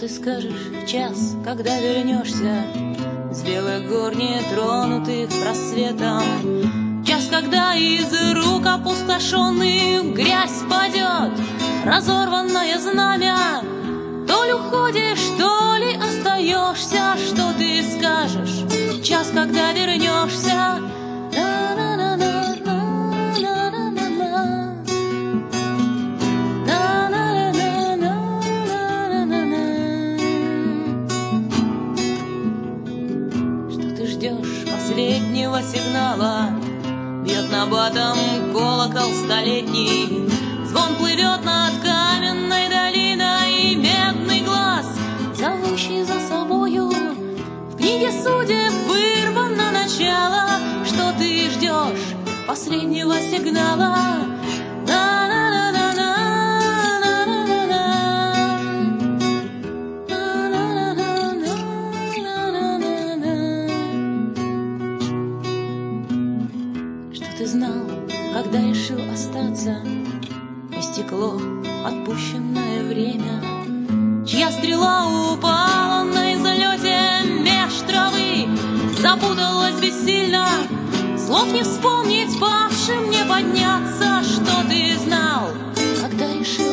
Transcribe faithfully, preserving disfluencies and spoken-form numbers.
скажешь в час, когда вернешься с белых гор, нетронутых просветом? Час, когда из рук опустошенных грязь падет, разорванное знамя. То ли уходишь, то ли остаешься, что ты скажешь? Час, когда вернешься. Что ты ждешь последнего сигнала? Бьет набатом колокол столетний, звон плывет над каменной долиной, медный глаз, зовущий за собою. В книге судеб вырвано начало. Что ты ждешь последнего сигнала? Что ты знал, когда решил остаться? И стекло отпущенное время, чья стрела упала на излете меж травы, запуталась бессильно, слов не вспомнить, павшим не подняться. Что ты знал, когда решил